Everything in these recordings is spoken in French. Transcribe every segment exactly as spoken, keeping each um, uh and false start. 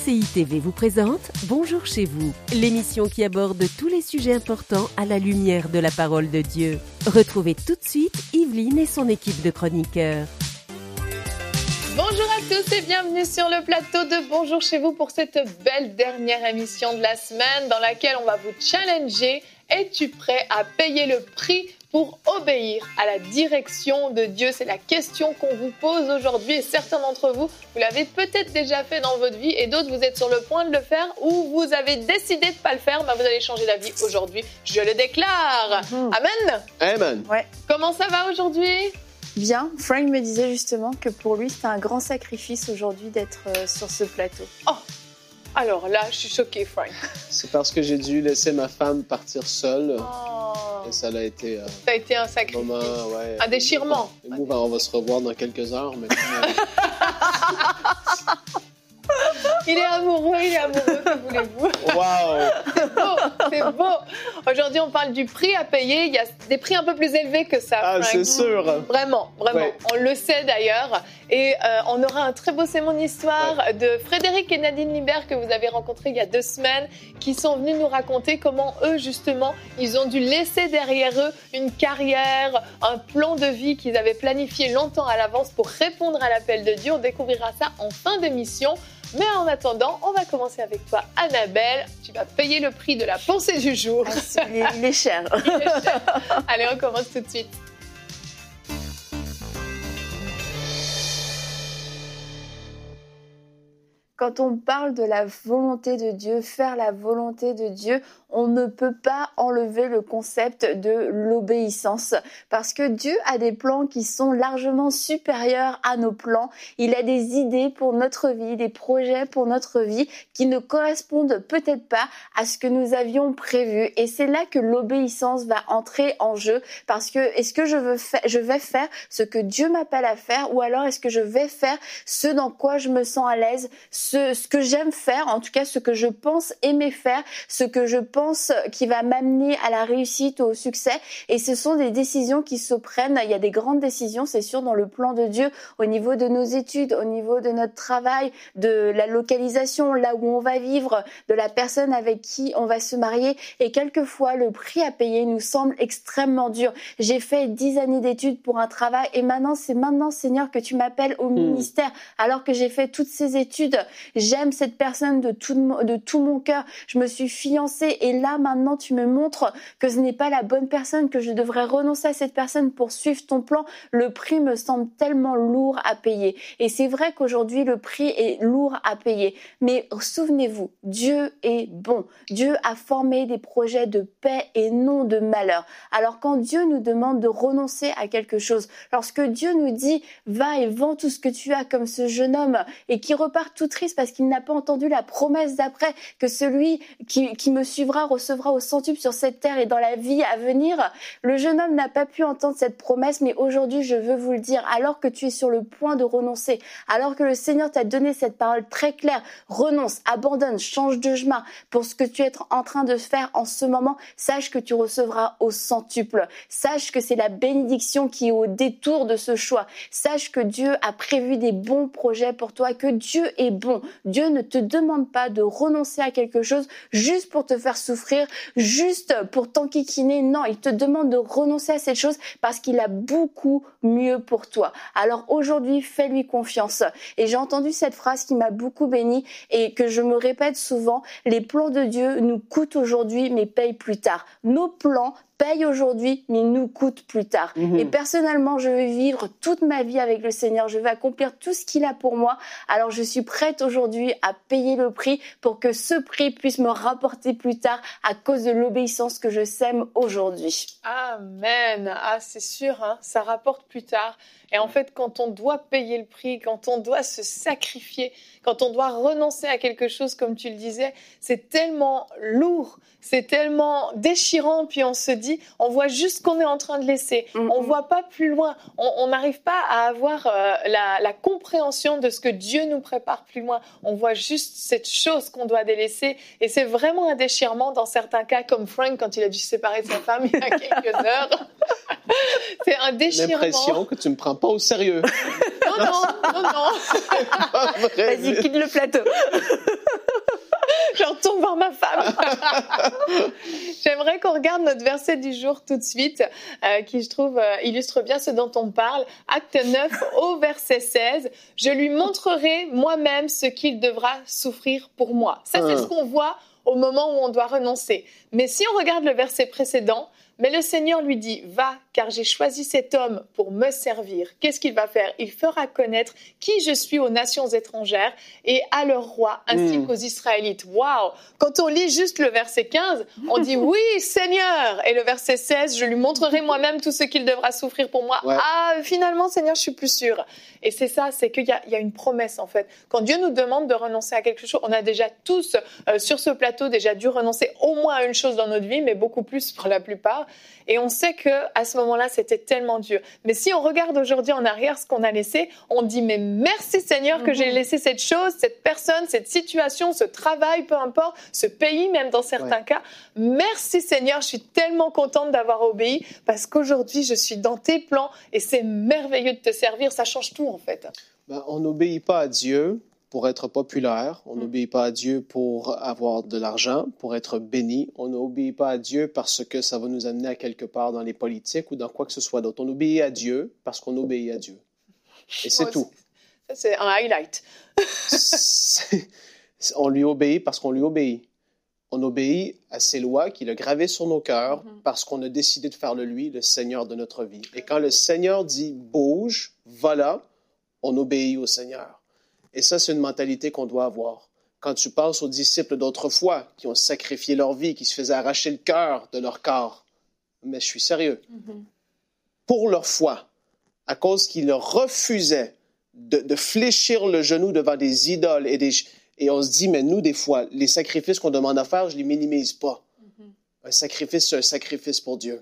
C I T V vous présente Bonjour chez vous, l'émission qui aborde tous les sujets importants à la lumière de la parole de Dieu. Retrouvez tout de suite Yveline et son équipe de chroniqueurs. Bonjour à tous et bienvenue sur le plateau de Bonjour chez vous pour cette belle dernière émission de la semaine dans laquelle on va vous challenger. Es-tu prêt à payer le prix pour obéir à la direction de Dieu? C'est la question qu'on vous pose aujourd'hui et certains d'entre vous, vous l'avez peut-être déjà fait dans votre vie et d'autres, vous êtes sur le point de le faire ou vous avez décidé de ne pas le faire. Ben, vous allez changer d'avis aujourd'hui, je le déclare. Mmh. Amen. Amen. Ouais. Comment ça va aujourd'hui? Bien. Frank me disait justement que pour lui, c'était un grand sacrifice aujourd'hui d'être euh, sur ce plateau. Oh, alors là, je suis choquée, Frank. C'est parce que j'ai dû laisser ma femme partir seule. Oh. Et ça a été... Euh, ça a été un sacrifice. Moment, ouais, un déchirement. Émouvant. On va se revoir dans quelques heures. Mais... Il est amoureux, il est amoureux, que voulez-vous? Waouh! C'est beau, c'est beau. Aujourd'hui, on parle du prix à payer. Il y a des prix un peu plus élevés que ça, Ah, Frank. c'est sûr. Vraiment, vraiment. Ouais. On le sait d'ailleurs. Et euh, on aura un très beau C'est mon histoire ouais. de Frédéric et Nadine Libert que vous avez rencontrés il y a deux semaines, qui sont venus nous raconter comment eux, justement, ils ont dû laisser derrière eux une carrière, un plan de vie qu'ils avaient planifié longtemps à l'avance pour répondre à l'appel de Dieu. On découvrira ça en fin d'émission. Mais en attendant, on va commencer avec toi, Annabelle. Tu vas payer le prix de la pensée du jour. Ah, il, est, il est cher. Il est cher. Allez, on commence tout de suite. Quand on parle de la volonté de Dieu, faire la volonté de Dieu, on ne peut pas enlever le concept de l'obéissance parce que Dieu a des plans qui sont largement supérieurs à nos plans. Il a des idées pour notre vie, des projets pour notre vie qui ne correspondent peut-être pas à ce que nous avions prévu. Et c'est là que l'obéissance va entrer en jeu parce que est-ce que je veux faire, je vais faire ce que Dieu m'appelle à faire ou alors est-ce que je vais faire ce dans quoi je me sens à l'aise, ce, ce que j'aime faire, en tout cas ce que je pense aimer faire, ce que je pense qui va m'amener à la réussite ou au succès. Et ce sont des décisions qui se prennent. Il y a des grandes décisions, c'est sûr, dans le plan de Dieu, au niveau de nos études, au niveau de notre travail, de la localisation, là où on va vivre, de la personne avec qui on va se marier. Et quelquefois, le prix à payer nous semble extrêmement dur. J'ai fait dix années d'études pour un travail et maintenant, c'est maintenant, Seigneur, que tu m'appelles au mmh. ministère. Alors que j'ai fait toutes ces études, j'aime cette personne de tout, de tout mon cœur. Je me suis fiancée et là, maintenant, tu me montres que ce n'est pas la bonne personne, que je devrais renoncer à cette personne pour suivre ton plan. Le prix me semble tellement lourd à payer. Et c'est vrai qu'aujourd'hui, le prix est lourd à payer. Mais souvenez-vous, Dieu est bon. Dieu a formé des projets de paix et non de malheur. Alors, quand Dieu nous demande de renoncer à quelque chose, lorsque Dieu nous dit « va et vends tout ce que tu as » comme ce jeune homme et qui repart tout triste parce qu'il n'a pas entendu la promesse d'après que celui qui, qui me suivra recevra au centuple sur cette terre et dans la vie à venir. Le jeune homme n'a pas pu entendre cette promesse, mais aujourd'hui, je veux vous le dire, alors que tu es sur le point de renoncer, alors que le Seigneur t'a donné cette parole très claire, renonce, abandonne, change de chemin pour ce que tu es en train de faire en ce moment, sache que tu recevras au centuple. Sache que c'est la bénédiction qui est au détour de ce choix. Sache que Dieu a prévu des bons projets pour toi, que Dieu est bon. Dieu ne te demande pas de renoncer à quelque chose juste pour te faire souffrir, juste pour t'enquiquiner. Non, il te demande de renoncer à cette chose parce qu'il a beaucoup mieux pour toi. Alors aujourd'hui, fais-lui confiance. Et j'ai entendu cette phrase qui m'a beaucoup bénie et que je me répète souvent, les plans de Dieu nous coûtent aujourd'hui mais payent plus tard. Nos plans paye aujourd'hui, mais nous coûte plus tard. Mmh. Et personnellement, je veux vivre toute ma vie avec le Seigneur. Je veux accomplir tout ce qu'il a pour moi. Alors, je suis prête aujourd'hui à payer le prix pour que ce prix puisse me rapporter plus tard à cause de l'obéissance que je sème aujourd'hui. Amen. Ah, c'est sûr, hein, ça rapporte plus tard. Et en fait, quand on doit payer le prix, quand on doit se sacrifier, quand on doit renoncer à quelque chose, comme tu le disais, c'est tellement lourd, c'est tellement déchirant. Puis on se dit, on voit juste ce qu'on est en train de laisser. Mm-hmm. On voit pas plus loin. On n'arrive pas à avoir euh, la, la compréhension de ce que Dieu nous prépare plus loin. On voit juste cette chose qu'on doit délaisser. Et c'est vraiment un déchirement dans certains cas, comme Frank quand il a dû se séparer de sa femme il y a quelques heures. C'est un déchirement. L'impression que tu me prends pas au sérieux. Non, non, non, non. Pas vrai, Vas-y, vite. quitte le plateau. Je retourne voir ma femme. J'aimerais qu'on regarde notre verset du jour tout de suite, euh, qui, je trouve, euh, illustre bien ce dont on parle. Acte neuf, au verset seize. « Je lui montrerai moi-même ce qu'il devra souffrir pour moi. » Ça, c'est Ah. ce qu'on voit au moment où on doit renoncer. Mais si on regarde le verset précédent, mais le Seigneur lui dit « Va, car j'ai choisi cet homme pour me servir. » Qu'est-ce qu'il va faire? Il fera connaître qui je suis aux nations étrangères et à leurs rois, ainsi Mm. qu'aux Israélites. Waouh! Quand on lit juste le verset quinze, on dit « Oui, Seigneur !» Et le verset seize, « Je lui montrerai moi-même tout ce qu'il devra souffrir pour moi. Ouais. Ah, finalement, Seigneur, je suis plus sûre. Et c'est ça, c'est qu'il y a, il y a une promesse, en fait. Quand Dieu nous demande de renoncer à quelque chose, on a déjà tous, euh, sur ce plateau, déjà dû renoncer au moins à une chose dans notre vie, mais beaucoup plus pour la plupart. Et on sait que à ce moment-là, c'était tellement dur. Mais si on regarde aujourd'hui en arrière ce qu'on a laissé, on dit mais merci Seigneur que Mhm. j'ai laissé cette chose, cette personne, cette situation, ce travail, peu importe, ce pays même dans certains Ouais. cas. Merci Seigneur, je suis tellement contente d'avoir obéi parce qu'aujourd'hui je suis dans tes plans et c'est merveilleux de te servir. Ça change tout en fait. Ben, on n'obéit pas à Dieu pour être populaire. On Mm. n'obéit pas à Dieu pour avoir de l'argent, pour être béni. On n'obéit pas à Dieu parce que ça va nous amener à quelque part dans les politiques ou dans quoi que ce soit d'autre. On obéit à Dieu parce qu'on obéit à Dieu. Et c'est Ouais, tout. Ça, c'est un highlight. C'est- on lui obéit parce qu'on lui obéit. On obéit à ses lois qu'il a gravées sur nos cœurs Mhm. parce qu'on a décidé de faire de lui le Seigneur de notre vie. Et quand le Seigneur dit « bouge, va là », on obéit au Seigneur. Et ça, c'est une mentalité qu'on doit avoir. Quand tu penses aux disciples d'autrefois qui ont sacrifié leur vie, qui se faisaient arracher le cœur de leur corps, mais je suis sérieux, pour leur foi, à cause qu'ils refusaient de, de fléchir le genou devant des idoles et des... Et on se dit, mais nous, des fois, les sacrifices qu'on demande à faire, je ne les minimise pas. Un sacrifice, c'est un sacrifice pour Dieu.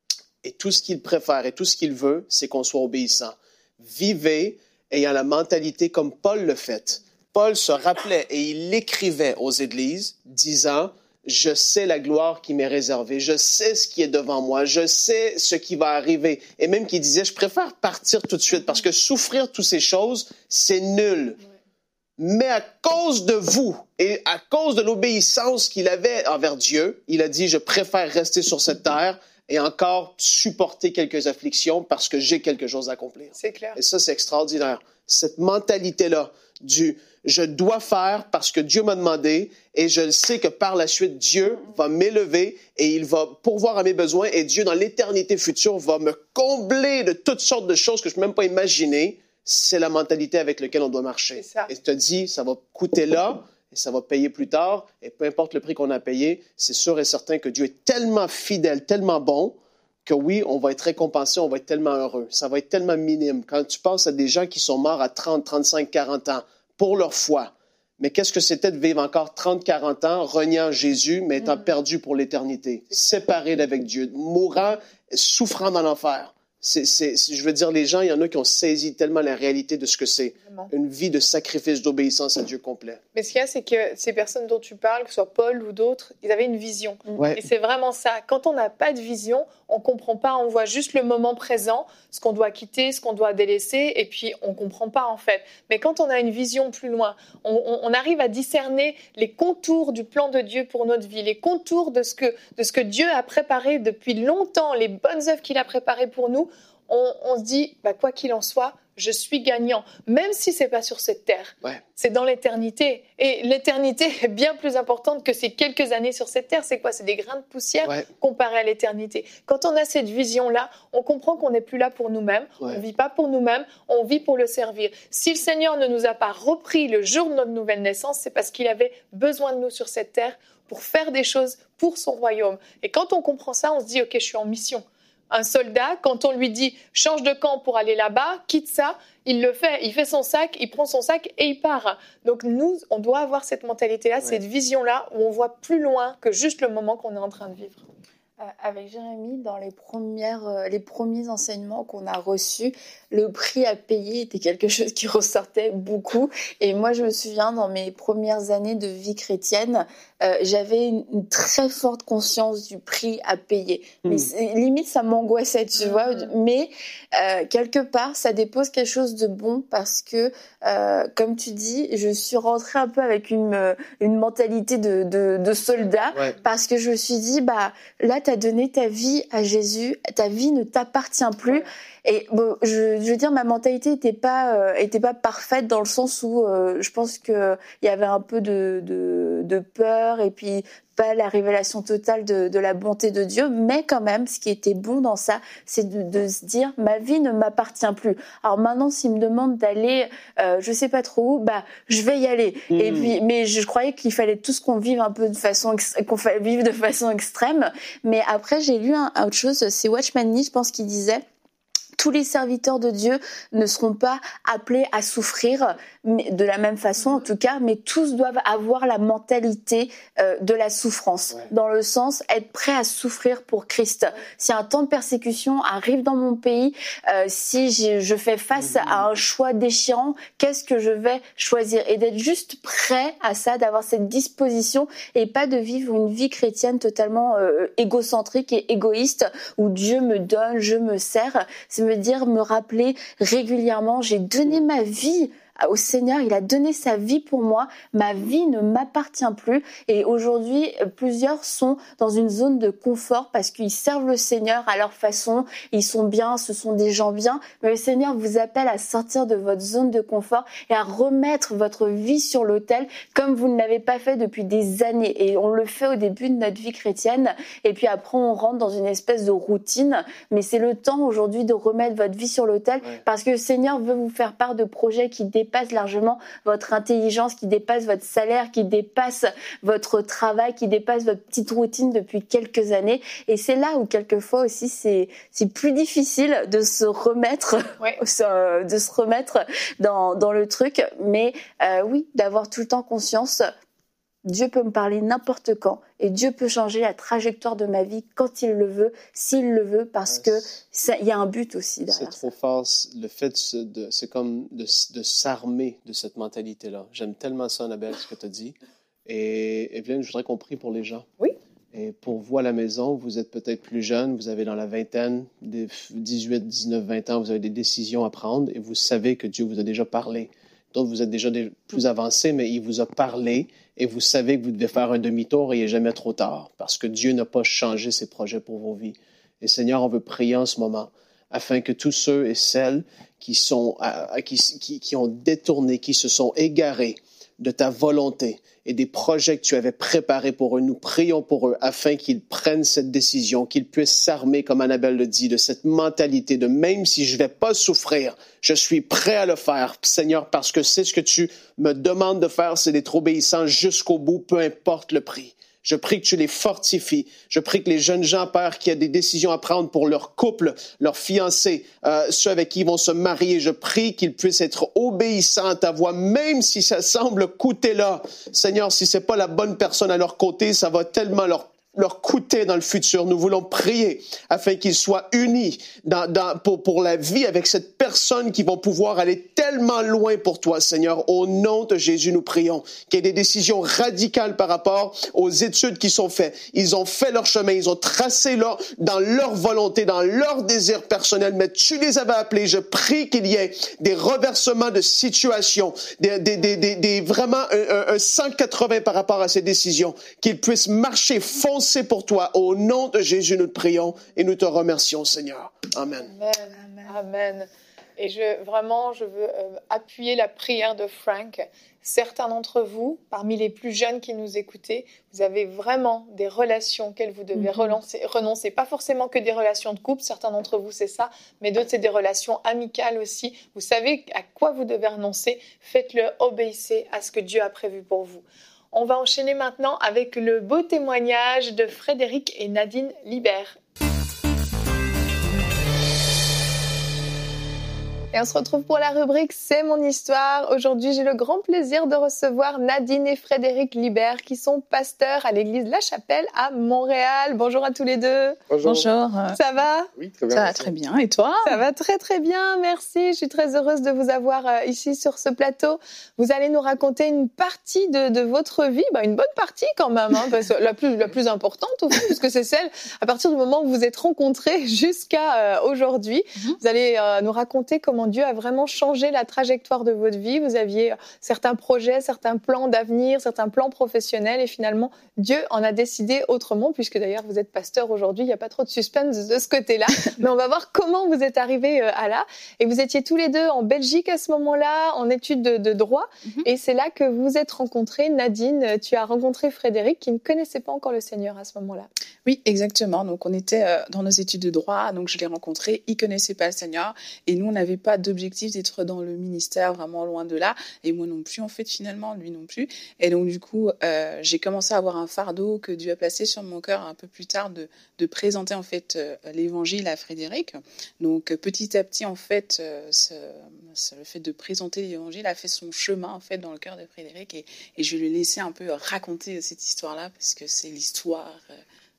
Et tout ce qu'il préfère et tout ce qu'il veut, c'est qu'on soit obéissant. Vivez ayant la mentalité comme Paul le fait. Paul se rappelait et il écrivait aux églises, disant, je sais la gloire qui m'est réservée, je sais ce qui est devant moi, je sais ce qui va arriver. Et même qu'il disait, je préfère partir tout de suite parce que souffrir toutes ces choses, c'est nul. Mais à cause de vous et à cause de l'obéissance qu'il avait envers Dieu, il a dit, je préfère rester sur cette terre et encore supporter quelques afflictions parce que j'ai quelque chose à accomplir. C'est clair. Et ça, c'est extraordinaire. Cette mentalité-là du « je dois faire parce que Dieu m'a demandé et je sais que par la suite, Dieu va m'élever et il va pourvoir à mes besoins et Dieu, dans l'éternité future, va me combler de toutes sortes de choses que je ne peux même pas imaginer », c'est la mentalité avec laquelle on doit marcher. C'est ça. Et tu te dis, ça va coûter là et ça va payer plus tard. Et peu importe le prix qu'on a payé, c'est sûr et certain que Dieu est tellement fidèle, tellement bon, que oui, on va être récompensé, on va être tellement heureux. Ça va être tellement minime. Quand tu penses à des gens qui sont morts à trente, trente-cinq, quarante ans pour leur foi, mais qu'est-ce que c'était de vivre encore trente, quarante ans, reniant Jésus, mais étant Mm. perdu pour l'éternité, séparé d'avec Dieu, mourant, souffrant dans l'enfer. C'est, c'est, je veux dire, les gens, il y en a qui ont saisi tellement la réalité de ce que c'est. Vraiment. Une vie de sacrifice, d'obéissance à Dieu complet. Mais ce qu'il y a, c'est que ces personnes dont tu parles, que ce soit Paul ou d'autres, ils avaient une vision. Ouais. Et c'est vraiment ça. Quand on n'a pas de vision, on ne comprend pas, on voit juste le moment présent, ce qu'on doit quitter, ce qu'on doit délaisser, et puis on ne comprend pas en fait. Mais quand on a une vision plus loin, on, on, on arrive à discerner les contours du plan de Dieu pour notre vie, les contours de ce que, de ce que Dieu a préparé depuis longtemps, les bonnes œuvres qu'il a préparées pour nous. On, on se dit, bah, quoi qu'il en soit, je suis gagnant, même si c'est pas sur cette terre. Ouais. C'est dans l'éternité. Et l'éternité est bien plus importante que ces quelques années sur cette terre. C'est quoi? C'est des grains de poussière Ouais. comparé à l'éternité. Quand on a cette vision-là, on comprend qu'on n'est plus là pour nous-mêmes. Ouais. On ne vit pas pour nous-mêmes, on vit pour le servir. Si le Seigneur ne nous a pas repris le jour de notre nouvelle naissance, c'est parce qu'il avait besoin de nous sur cette terre pour faire des choses pour son royaume. Et quand on comprend ça, on se dit, OK, je suis en mission. Un soldat, quand on lui dit « change de camp pour aller là-bas », quitte ça, il le fait. Il fait son sac, il prend son sac et il part. Donc nous, on doit avoir cette mentalité-là, Ouais. cette vision-là, où on voit plus loin que juste le moment qu'on est en train de vivre. Euh, avec Jérémy, dans les, premières, euh, les premiers enseignements qu'on a reçus, le prix à payer était quelque chose qui ressortait beaucoup. Et moi, je me souviens, dans mes premières années de vie chrétienne, euh, j'avais une, une très forte conscience du prix à payer. Mmh. Mais limite, ça m'angoissait, tu mmh. vois. Mais euh, quelque part, ça dépose quelque chose de bon parce que, euh, comme tu dis, je suis rentrée un peu avec une, une mentalité de, de, de soldat ouais. parce que je me suis dit, bah là, t'as donné ta vie à Jésus, ta vie ne t'appartient plus. Ouais. Et bon, je, je veux dire, ma mentalité était pas euh, était pas parfaite dans le sens où euh, je pense que il y avait un peu de, de de peur et puis pas la révélation totale de, de la bonté de Dieu, mais quand même, ce qui était bon dans ça, c'est de, de se dire, ma vie ne m'appartient plus. Alors maintenant, s'il me demande d'aller, euh, je sais pas trop où, bah je vais y aller. Mmh. Et puis, mais je croyais qu'il fallait tous qu'on vive un peu de façon, qu'on fallait vivre de façon extrême. Mais après, j'ai lu un, autre chose, c'est Watchman Nee, je pense, qui disait. Tous les serviteurs de Dieu ne seront pas appelés à souffrir de la même façon, en tout cas, mais tous doivent avoir la mentalité euh, de la souffrance, ouais. dans le sens être prêt à souffrir pour Christ. Si un temps de persécution arrive dans mon pays, euh, si je fais face mmh. à un choix déchirant, qu'est-ce que je vais choisir? Et d'être juste prêt à ça, d'avoir cette disposition et pas de vivre une vie chrétienne totalement euh, égocentrique et égoïste où Dieu me donne, je me sers. C'est me dire, me rappeler régulièrement, j'ai donné ma vie au Seigneur, il a donné sa vie pour moi, ma vie ne m'appartient plus et aujourd'hui plusieurs sont dans une zone de confort parce qu'ils servent le Seigneur à leur façon, ils sont bien, ce sont des gens bien, mais le Seigneur vous appelle à sortir de votre zone de confort et à remettre votre vie sur l'autel comme vous ne l'avez pas fait depuis des années et on le fait au début de notre vie chrétienne et puis après on rentre dans une espèce de routine, mais c'est le temps aujourd'hui de remettre votre vie sur l'autel ouais. parce que le Seigneur veut vous faire part de projets qui dépassent dépasse largement votre intelligence, qui dépasse votre salaire, qui dépasse votre travail, qui dépasse votre petite routine depuis quelques années. Et c'est là où quelquefois aussi c'est c'est plus difficile de se remettre, ouais. de se remettre dans dans le truc. Mais euh, oui, d'avoir tout le temps conscience. Dieu peut me parler n'importe quand et Dieu peut changer la trajectoire de ma vie quand il le veut, s'il le veut, parce que ça, y a un but aussi derrière. C'est trop fort. Le fait, de, c'est comme de, de s'armer de cette mentalité-là. J'aime tellement ça, Annabelle, ce que tu as dit. Et Evelyne, je voudrais qu'on prie pour les gens. Oui. Et pour vous à la maison, vous êtes peut-être plus jeune, vous avez dans la vingtaine, dix-huit, dix-neuf, vingt ans, vous avez des décisions à prendre et vous savez que Dieu vous a déjà parlé. Donc, vous êtes déjà plus avancé, mais il vous a parlé et vous savez que vous devez faire un demi-tour et il n'est jamais trop tard parce que Dieu n'a pas changé ses projets pour vos vies. Et Seigneur, on veut prier en ce moment afin que tous ceux et celles qui, sont, qui, qui, qui ont détourné, qui se sont égarés de ta volonté et des projets que tu avais préparés pour eux, nous prions pour eux afin qu'ils prennent cette décision, qu'ils puissent s'armer, comme Annabelle le dit, de cette mentalité de même si je ne vais pas souffrir, je suis prêt à le faire, Seigneur, parce que c'est ce que tu me demandes de faire, c'est d'être obéissant jusqu'au bout, peu importe le prix. Je prie que tu les fortifies. Je prie que les jeunes gens, Père, qui ont des décisions à prendre pour leur couple, leur fiancé, euh, ceux avec qui ils vont se marier, je prie qu'ils puissent être obéissants à ta voix, même si ça semble coûter là. Seigneur, si c'est pas la bonne personne à leur côté, ça va tellement leur leur coûter dans le futur. Nous voulons prier afin qu'ils soient unis dans, dans, pour, pour la vie avec cette personne qui vont pouvoir aller tellement loin pour toi, Seigneur. Au nom de Jésus, nous prions qu'il y ait des décisions radicales par rapport aux études qui sont faites. Ils ont fait leur chemin, ils ont tracé leur, dans leur volonté, dans leur désir personnel, mais tu les avais appelés. Je prie qu'il y ait des reversements de situation, des, des, des, des, des vraiment un, un, un cent quatre-vingts par rapport à ces décisions, qu'ils puissent marcher, foncer pour toi. Au nom de Jésus, nous te prions et nous te remercions, Seigneur. Amen. Amen. Amen. Et je, vraiment, je veux euh, appuyer la prière de Frank. Certains d'entre vous, parmi les plus jeunes qui nous écoutez, vous avez vraiment des relations auxquelles vous devez mm-hmm. relancer, renoncer. Pas forcément que des relations de couple, certains d'entre vous, c'est ça, mais d'autres, c'est des relations amicales aussi. Vous savez à quoi vous devez renoncer. Faites-le, obéissez à ce que Dieu a prévu pour vous. On va enchaîner maintenant avec le beau témoignage de Frédéric et Nadine Libert. Et on se retrouve pour la rubrique C'est mon histoire. Aujourd'hui, j'ai le grand plaisir de recevoir Nadine et Frédéric Libert qui sont pasteurs à l'église La Chapelle à Montréal. Bonjour à tous les deux. Bonjour. Bonjour. Ça va ? Oui, très bien. Ça va merci. très bien. Et toi ? Ça va très très bien, merci. Je suis très heureuse de vous avoir euh, ici sur ce plateau. Vous allez nous raconter une partie de, de votre vie, bah, une bonne partie quand même, hein, parce que la plus la plus importante au fond, puisque c'est celle à partir du moment où vous êtes rencontrés jusqu'à euh, aujourd'hui. Mm-hmm. Vous allez euh, nous raconter comment Dieu a vraiment changé la trajectoire de votre vie. Vous aviez certains projets, certains plans d'avenir, certains plans professionnels, et finalement Dieu en a décidé autrement, puisque d'ailleurs vous êtes pasteur aujourd'hui. Il n'y a pas trop de suspense de ce côté-là, mais on va voir comment vous êtes arrivés à là. Et vous étiez tous les deux en Belgique à ce moment-là, en études de, de droit, mm-hmm. et c'est là que vous vous êtes rencontrés. Nadine, tu as rencontré Frédéric qui ne connaissait pas encore le Seigneur à ce moment-là. Oui, exactement. Donc on était euh, dans nos études de droit, donc je l'ai rencontré, il connaissait pas le Seigneur, et nous on n'avait pas d'objectif d'être dans le ministère, vraiment loin de là, et moi non plus en fait finalement, lui non plus. Et donc du coup, euh, j'ai commencé à avoir un fardeau que Dieu a placé sur mon cœur un peu plus tard de, de présenter en fait euh, l'évangile à Frédéric. Donc petit à petit en fait, euh, ce, ce, le fait de présenter l'évangile a fait son chemin en fait dans le cœur de Frédéric, et, et je lui ai laissé un peu raconter cette histoire-là parce que c'est l'histoire. Euh,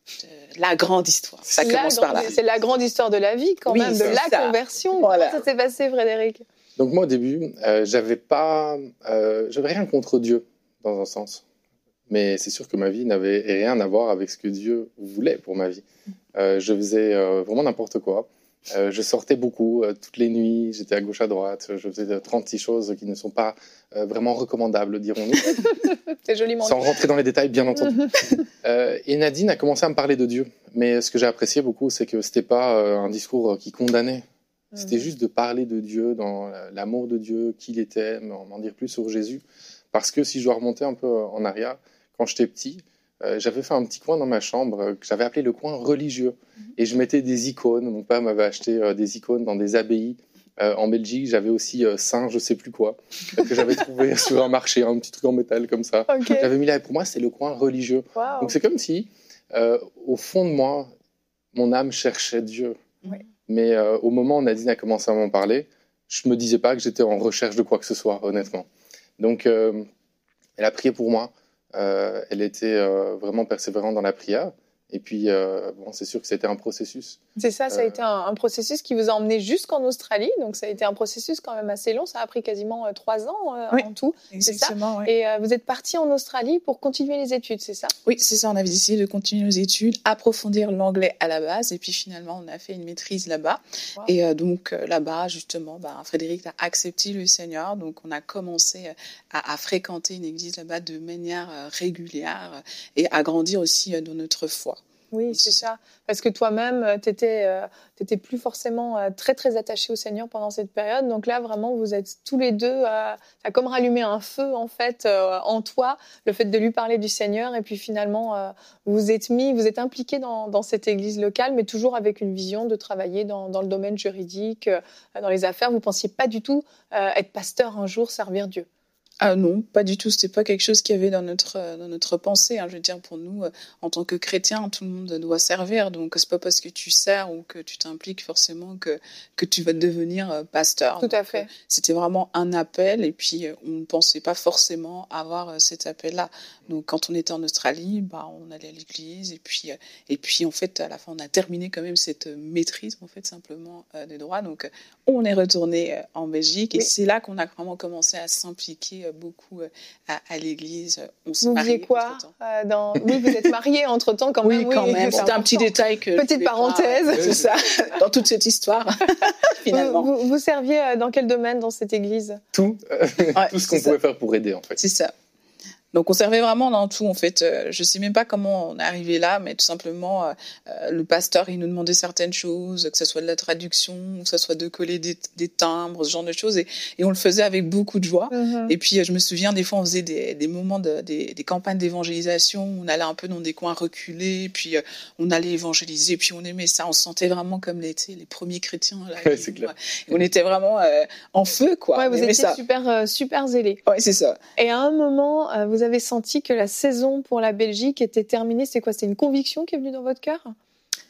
De la grande histoire, ça la commence grande, par là. C'est la grande histoire de la vie quand oui, même, de la ça. conversion. Voilà. Comment ça s'est passé, Frédéric ? Donc moi au début, euh, j'avais pas, euh, j'avais rien contre Dieu dans un sens, mais c'est sûr que ma vie n'avait rien à voir avec ce que Dieu voulait pour ma vie. Euh, je faisais euh, vraiment n'importe quoi. Euh, je sortais beaucoup, euh, toutes les nuits, j'étais à gauche à droite, je faisais trente-six choses qui ne sont pas euh, vraiment recommandables, dirons-nous. C'est joliment Sans dit. rentrer dans les détails, bien entendu. euh, et Nadine a commencé à me parler de Dieu. Mais ce que j'ai apprécié beaucoup, c'est que c'était pas euh, un discours qui condamnait. Mmh. C'était juste de parler de Dieu, dans l'amour de Dieu, qui il était, m'en dire plus sur Jésus. Parce que si je dois remonter un peu en arrière, quand j'étais petit, Euh, j'avais fait un petit coin dans ma chambre euh, que j'avais appelé le coin religieux. Mmh. Et je mettais des icônes. Mon père m'avait acheté euh, des icônes dans des abbayes. Euh, en Belgique, j'avais aussi euh, Saint, je sais plus quoi, euh, que j'avais trouvé sur un marché, un petit truc en métal comme ça. Okay. J'avais mis là. Et pour moi, c'est le coin religieux. Wow. Donc c'est comme si, euh, au fond de moi, mon âme cherchait Dieu. Oui. Mais euh, au moment où Nadine a commencé à m'en parler, je me disais pas que j'étais en recherche de quoi que ce soit, honnêtement. Donc, euh, elle a prié pour moi. Euh, elle était euh, vraiment persévérante dans la prière. Et puis, euh, bon, c'est sûr que c'était un processus. C'est ça, ça a euh... été un, un processus qui vous a emmené jusqu'en Australie. Donc, ça a été un processus quand même assez long. Ça a pris quasiment euh, trois ans euh, oui, en tout. Exactement, c'est ça. Oui. Et euh, vous êtes parti en Australie pour continuer les études, c'est ça ? Oui, c'est ça. On avait décidé de continuer nos études, approfondir l'anglais à la base. Et puis, finalement, on a fait une maîtrise là-bas. Wow. Et euh, donc, euh, là-bas, justement, bah, Frédéric a accepté le Seigneur. Donc, on a commencé à, à fréquenter une église là-bas de manière euh, régulière et à grandir aussi euh, dans notre foi. Oui, c'est ça. Parce que toi-même, tu n'étais euh, plus forcément euh, très, très attaché au Seigneur pendant cette période. Donc là, vraiment, vous êtes tous les deux... Euh, ça a comme rallumé un feu, en fait, euh, en toi, le fait de lui parler du Seigneur. Et puis finalement, euh, vous êtes mis, vous êtes impliqués dans, dans cette église locale, mais toujours avec une vision de travailler dans, dans le domaine juridique, euh, dans les affaires. Vous ne pensiez pas du tout euh, être pasteur un jour, servir Dieu. Ah non, pas du tout. C'était pas quelque chose qu'il y avait dans notre dans notre pensée. Hein. Je veux dire, pour nous, euh, en tant que chrétiens, tout le monde doit servir. Donc c'est pas parce que tu sers ou que tu t'impliques forcément que que tu vas devenir euh, pasteur. Tout donc, à fait. Euh, c'était vraiment un appel, et puis euh, on ne pensait pas forcément avoir euh, cet appel-là. Donc quand on était en Australie, bah on allait à l'église, et puis euh, et puis en fait à la fin on a terminé quand même cette maîtrise en fait simplement euh, des droits. Donc on est retourné euh, en Belgique, et oui. c'est là qu'on a vraiment commencé à s'impliquer beaucoup à, à l'église. On s'est vous faisiez quoi euh, dans... Oui, vous êtes mariés entre-temps quand même. Oui, quand oui, même. C'était un petit détail que... Petite parenthèse. Pas, c'est ça, dans toute cette histoire, finalement. Vous, vous, vous serviez dans quel domaine dans cette église ? Tout. Ouais, tout ce qu'on pouvait faire pour aider, en fait. C'est ça. Donc on servait vraiment dans tout en fait. Euh, je sais même pas comment on est arrivé là, mais tout simplement euh, euh, le pasteur il nous demandait certaines choses, que ce soit de la traduction, que ce soit de coller des, des timbres, ce genre de choses, et, et on le faisait avec beaucoup de joie. Mm-hmm. Et puis euh, je me souviens des fois on faisait des, des moments de, des, des campagnes d'évangélisation, on allait un peu dans des coins reculés, puis euh, on allait évangéliser, puis on aimait ça, on se sentait vraiment comme les les premiers chrétiens là. Ouais, c'est clair. Et on était vraiment euh, en feu quoi. Ouais, on vous étiez ça. super euh, super zélés. Ouais, c'est ça. Et à un moment euh, vous avez senti que la saison pour la Belgique était terminée. C'est quoi? C'est une conviction qui est venue dans votre cœur?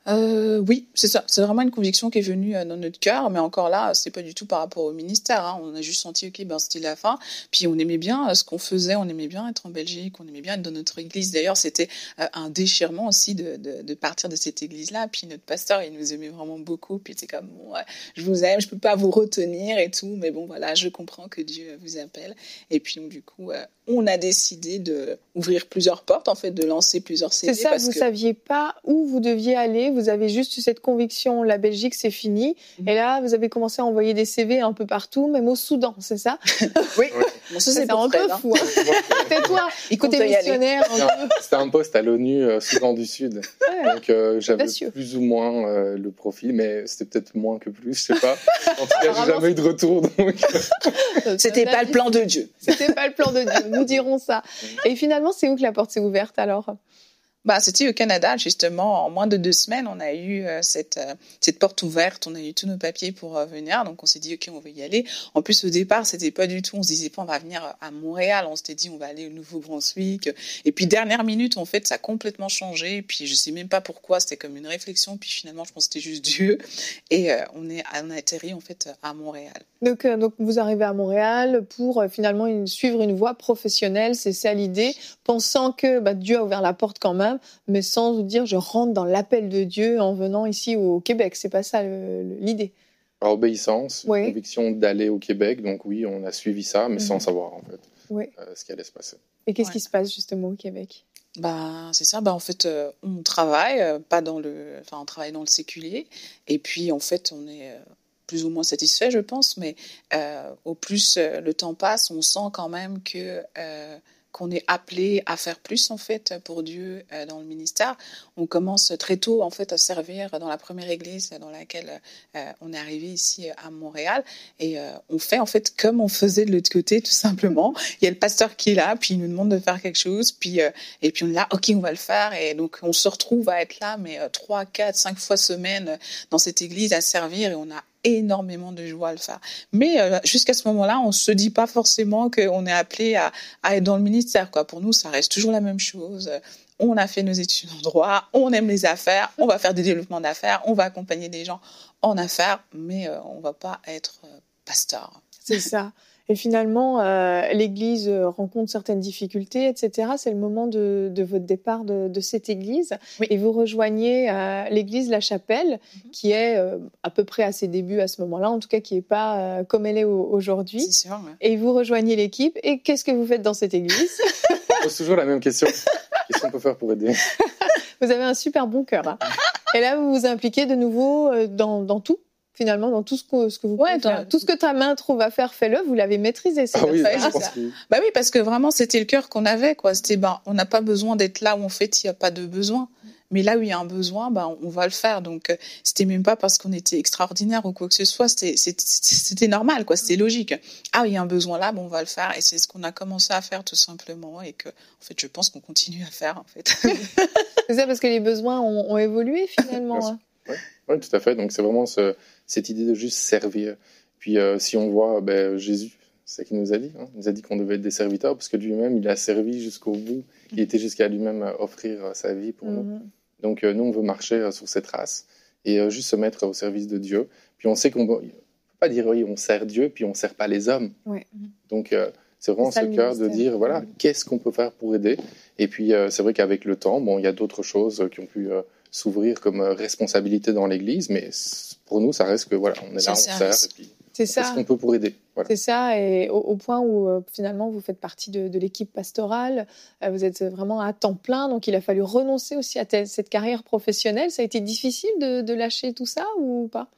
Euh, oui, c'est ça. C'est vraiment une conviction qui est venue euh, dans notre cœur, mais encore là, c'est pas du tout par rapport au ministère. Hein. On a juste senti, ok, ben c'était la fin. Puis on aimait bien euh, ce qu'on faisait, on aimait bien être en Belgique, on aimait bien être dans notre église. D'ailleurs, c'était euh, un déchirement aussi de, de, de partir de cette église-là. Puis notre pasteur, il nous aimait vraiment beaucoup. Puis c'est comme, bon, ouais, je vous aime, je peux pas vous retenir et tout, mais bon, voilà, je comprends que Dieu vous appelle. Et puis donc, du coup, euh, on a décidé de ouvrir plusieurs portes, en fait, de lancer plusieurs C D. C'est ça, parce vous que... saviez pas où vous deviez aller. Vous avez juste eu cette conviction, la Belgique, c'est fini. Mmh. Et là, vous avez commencé à envoyer des C V un peu partout, même au Soudan, c'est ça? Oui. Bon, ça, c'est, c'est un peu hein. fou. Hein. Tais-toi, côté missionnaire. C'était un poste à l'ONU, euh, Soudan du Sud. Ouais. Donc, euh, j'avais audacieux. Plus ou moins euh, le profil, mais c'était peut-être moins que plus, je sais pas. En tout cas, j'ai jamais eu de retour. Donc... C'était pas le plan de Dieu. C'était pas le plan de Dieu, nous dirons ça. Et finalement, c'est où que la porte s'est ouverte alors? Bah, c'était au Canada, justement. En moins de deux semaines, on a eu euh, cette, euh, cette porte ouverte. On a eu tous nos papiers pour euh, venir. Donc, on s'est dit, OK, on va y aller. En plus, au départ, c'était pas du tout, on se disait pas, on va venir à Montréal. On s'était dit, on va aller au Nouveau-Brunswick. Et puis, dernière minute, en fait, ça a complètement changé. Puis, je sais même pas pourquoi. C'était comme une réflexion. Puis, finalement, je pense que c'était juste Dieu. Et euh, on, est, on a atterri, en fait, à Montréal. Donc, euh, donc vous arrivez à Montréal pour euh, finalement une, suivre une voie professionnelle. C'est ça l'idée. Pensant que bah, Dieu a ouvert la porte quand même, mais sans vous dire je rentre dans l'appel de Dieu en venant ici au Québec. C'est pas ça le, le, l'idée. Par obéissance, oui. Conviction d'aller au Québec. Donc oui, on a suivi ça, mais mmh. sans savoir en fait oui. euh, ce qui allait se passer. Et qu'est-ce ouais. qui se passe justement au Québec? Bah, c'est ça. Bah, en fait, euh, on travaille, euh, pas dans le, enfin, on travaille dans le séculier. Et puis, en fait, on est euh, plus ou moins satisfait, je pense. Mais euh, au plus euh, le temps passe, on sent quand même que euh, qu'on est appelé à faire plus en fait pour Dieu euh, dans le ministère. On commence très tôt en fait à servir dans la première église dans laquelle euh, on est arrivé ici à Montréal et euh, on fait en fait comme on faisait de l'autre côté tout simplement. Il y a le pasteur qui est là, puis il nous demande de faire quelque chose, puis euh, et puis on est là, ok, on va le faire et donc on se retrouve à être là, mais trois, quatre, cinq fois semaine dans cette église à servir et on a énormément de joie à le faire. Mais euh, jusqu'à ce moment-là, on se dit pas forcément qu'on est appelé à, à être dans le ministère, quoi. Pour nous, ça reste toujours la même chose. On a fait nos études en droit, on aime les affaires, on va faire des développements d'affaires, on va accompagner des gens en affaires, mais euh, on va pas être euh, pasteur. C'est ça. Et finalement, euh, l'Église rencontre certaines difficultés, et cetera. C'est le moment de, de votre départ de, de cette Église. Oui. Et vous rejoignez euh, l'Église La Chapelle, mm-hmm. qui est euh, à peu près à ses débuts à ce moment-là, en tout cas qui n'est pas euh, comme elle est aujourd'hui. C'est sûr, ouais. Et vous rejoignez l'équipe. Et qu'est-ce que vous faites dans cette Église? On pose toujours la même question. Qu'est-ce qu'on peut faire pour aider? Vous avez un super bon cœur. Hein. Et là, vous vous impliquez de nouveau euh, dans, dans tout. Finalement, dans tout ce que, ce que vous pouvez ouais, faire. Dans... Tout ce que ta main trouve à faire, fais-le, vous l'avez maîtrisé. C'est ah oui, ça. je pense que... Bah oui, parce que vraiment, c'était le cœur qu'on avait, quoi. C'était, ben, on n'a pas besoin d'être là où, en fait, il n'y a pas de besoin. Mais là où il y a un besoin, ben, on va le faire. Donc, euh, c'était même pas parce qu'on était extraordinaire ou quoi que ce soit. C'était, c'était, c'était normal, quoi. C'était logique. Ah, il y a un besoin là, ben, on va le faire. Et c'est ce qu'on a commencé à faire, tout simplement. Et que, en fait, je pense qu'on continue à faire, en fait. C'est ça, parce que les besoins ont, ont évolué, finalement. Hein. Oui, ouais, tout à fait. Donc, c'est vraiment ce... cette idée de juste servir. Puis euh, si on voit ben, Jésus, c'est ce qu'il nous a dit. Hein. Il nous a dit qu'on devait être des serviteurs parce que lui-même, il a servi jusqu'au bout. Il était jusqu'à lui-même offrir euh, sa vie pour mm-hmm. nous. Donc euh, nous, on veut marcher euh, sur cette trace et euh, juste se mettre au service de Dieu. Puis on sait qu'on ne peut pas dire oui, on sert Dieu, puis on ne sert pas les hommes. Ouais. Donc euh, c'est vraiment c'est ce cœur de dire voilà, qu'est-ce qu'on peut faire pour aider. Et puis euh, c'est vrai qu'avec le temps, bon, il y a d'autres choses qui ont pu euh, s'ouvrir comme euh, responsabilité dans l'Église, mais pour nous, ça reste que voilà, on est là, c'est on ça. sert. Et puis, c'est ça. Qu'est-ce qu'on peut pour aider voilà. C'est ça, et au, au point où euh, finalement vous faites partie de, de l'équipe pastorale, euh, vous êtes vraiment à temps plein, donc il a fallu renoncer aussi à t- cette carrière professionnelle. Ça a été difficile de, de lâcher tout ça ou pas?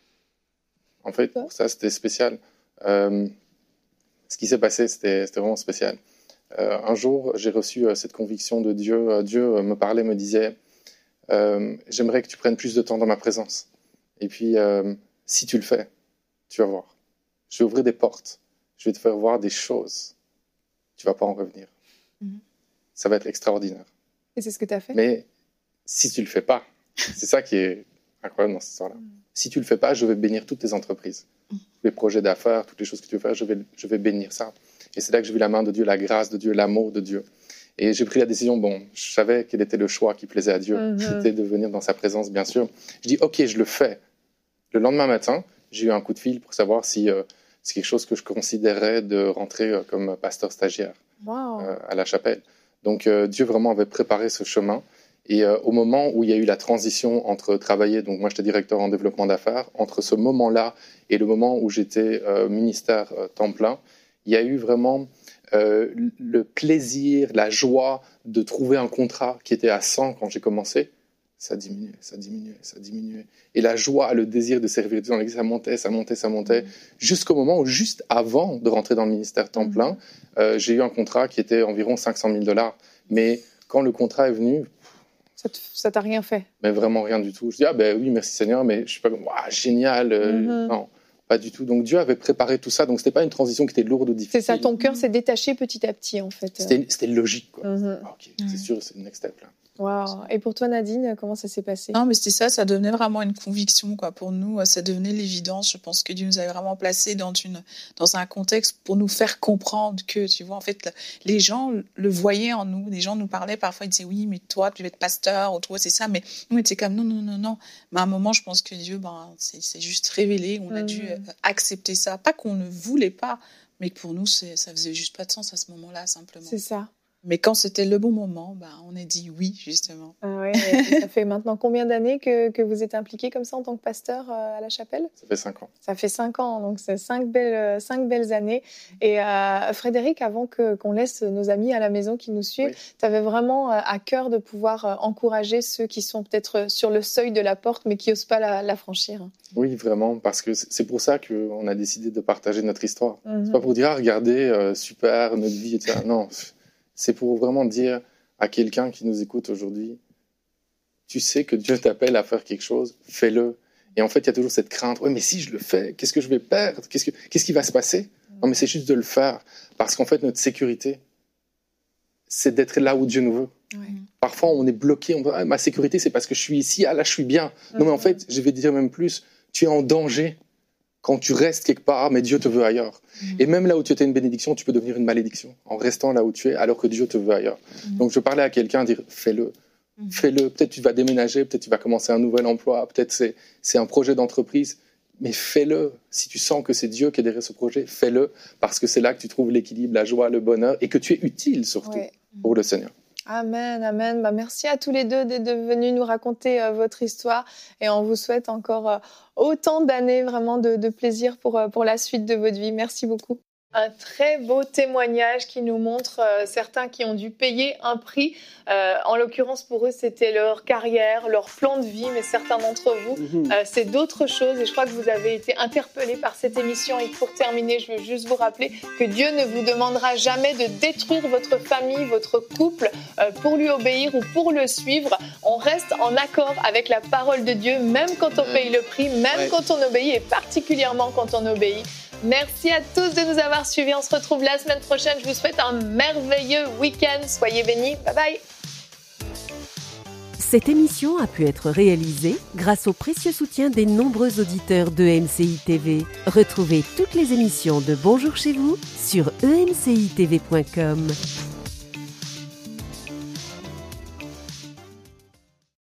En fait, pour ça, c'était spécial. Euh, ce qui s'est passé, c'était, c'était vraiment spécial. Euh, un jour, j'ai reçu euh, cette conviction de Dieu. Euh, Dieu euh, me parlait, me disait euh, « J'aimerais que tu prennes plus de temps dans ma présence. Et puis, euh, si tu le fais, tu vas voir. Je vais ouvrir des portes. Je vais te faire voir des choses. Tu ne vas pas en revenir. Mm-hmm. Ça va être extraordinaire. » Et c'est ce que tu as fait? Mais si tu ne le fais pas, c'est ça qui est incroyable dans cette histoire-là. Mm. Si tu ne le fais pas, je vais bénir toutes tes entreprises. Mm. Tous les projets d'affaires, toutes les choses que tu veux faire, je vais, je vais bénir ça. Et c'est là que j'ai vu la main de Dieu, la grâce de Dieu, l'amour de Dieu. Et j'ai pris la décision, bon, je savais quel était le choix qui plaisait à Dieu. Mm-hmm. C'était de venir dans sa présence, bien sûr. Je dis, ok, je le fais. Le lendemain matin, j'ai eu un coup de fil pour savoir si euh, c'est quelque chose que je considérais de rentrer euh, comme pasteur stagiaire Wow. euh, à la chapelle. Donc euh, Dieu vraiment avait préparé ce chemin. Et euh, au moment où il y a eu la transition entre travailler, donc moi j'étais directeur en développement d'affaires, entre ce moment-là et le moment où j'étais euh, ministère euh, temps plein, il y a eu vraiment euh, le plaisir, la joie de trouver un contrat qui était à cent quand j'ai commencé. Ça diminuait, ça diminuait, ça diminuait. Et la joie, le désir de servir Dieu dans l'église, ça montait, ça montait, ça montait, mmh. jusqu'au moment où, juste avant de rentrer dans le ministère temps plein, mmh. euh, j'ai eu un contrat qui était environ cinq cent mille dollars. Mais quand le contrat est venu... Ça, te, ça t'a rien fait? Mais vraiment rien du tout. Je dis, ah ben oui, merci Seigneur, mais je suis pas comme, waouh, génial. Euh, mmh. Non, pas du tout. Donc Dieu avait préparé tout ça, donc c'était pas une transition qui était lourde ou difficile. C'est ça, ton cœur s'est détaché petit à petit, en fait. C'était, c'était logique, quoi. Mmh. Ah, ok, mmh. c'est sûr, c'est le next step, là. Wow. Et pour toi, Nadine, comment ça s'est passé? Non, mais c'était ça, ça devenait vraiment une conviction, quoi. Pour nous, ça devenait l'évidence. Je pense que Dieu nous avait vraiment placés dans une, dans un contexte pour nous faire comprendre que, tu vois, en fait, les gens le voyaient en nous. Les gens nous parlaient parfois, ils disaient, oui, mais toi, tu vas être pasteur, ou toi, c'est ça. Mais nous, on était comme, non, non, non, non. Mais à un moment, je pense que Dieu, ben, c'est, c'est juste révélé. On a mmh. dû accepter ça. Pas qu'on ne voulait pas, mais que pour nous, c'est, ça faisait juste pas de sens à ce moment-là, simplement. C'est ça. Mais quand c'était le bon moment, ben, on a dit oui, justement. Ah ouais, ça fait maintenant combien d'années que, que vous êtes impliqué comme ça en tant que pasteur euh, à la chapelle? Ça fait cinq ans. Ça fait cinq ans, donc c'est cinq belles, cinq belles années. Et euh, Frédéric, avant que, qu'on laisse nos amis à la maison qui nous suivent, oui. tu avais vraiment euh, à cœur de pouvoir euh, encourager ceux qui sont peut-être sur le seuil de la porte, mais qui n'osent pas la, la franchir. Oui, vraiment, parce que c'est pour ça qu'on a décidé de partager notre histoire. Mm-hmm. C'est pas pour dire, ah, regardez, euh, super, notre vie, et cetera. Non. C'est pour vraiment dire à quelqu'un qui nous écoute aujourd'hui, tu sais que Dieu t'appelle à faire quelque chose, fais-le. Et en fait, il y a toujours cette crainte, ouais, mais si je le fais, qu'est-ce que je vais perdre? Qu'est-ce, que, qu'est-ce qui va se passer? Non, mais c'est juste de le faire. Parce qu'en fait, notre sécurité, c'est d'être là où Dieu nous veut. Ouais. Parfois, on est bloqué, on dit, ah, ma sécurité, c'est parce que je suis ici, ah là, je suis bien. Mm-hmm. Non, mais en fait, je vais te dire même plus, tu es en danger quand tu restes quelque part, mais Dieu te veut ailleurs. Mmh. Et même là où tu étais une bénédiction, tu peux devenir une malédiction en restant là où tu es, alors que Dieu te veut ailleurs. Mmh. Donc je parlais à quelqu'un, dire fais-le, mmh. fais-le. Peut-être tu vas déménager, peut-être tu vas commencer un nouvel emploi, peut-être c'est, c'est un projet d'entreprise, mais fais-le. Si tu sens que c'est Dieu qui est derrière ce projet, fais-le, parce que c'est là que tu trouves l'équilibre, la joie, le bonheur, et que tu es utile surtout ouais. pour le Seigneur. Amen, amen. Bah, merci à tous les deux d'être venus nous raconter euh, votre histoire et on vous souhaite encore euh, autant d'années vraiment de, de plaisir pour, euh, pour la suite de votre vie. Merci beaucoup. Un très beau témoignage qui nous montre euh, certains qui ont dû payer un prix. Euh, en l'occurrence, pour eux, c'était leur carrière, leur plan de vie, mais certains d'entre vous, mmh. euh, c'est d'autres choses. Et je crois que vous avez été interpellés par cette émission. Et pour terminer, je veux juste vous rappeler que Dieu ne vous demandera jamais de détruire votre famille, votre couple, euh, pour lui obéir ou pour le suivre. On reste en accord avec la parole de Dieu, même quand on paye le prix, même ouais. quand on obéit, et particulièrement quand on obéit. Merci à tous de nous avoir suivis. On se retrouve la semaine prochaine. Je vous souhaite un merveilleux week-end. Soyez bénis. Bye bye. Cette émission a pu être réalisée grâce au précieux soutien des nombreux auditeurs d'E M C I T V. Retrouvez toutes les émissions de Bonjour chez vous sur e m c i t v point com.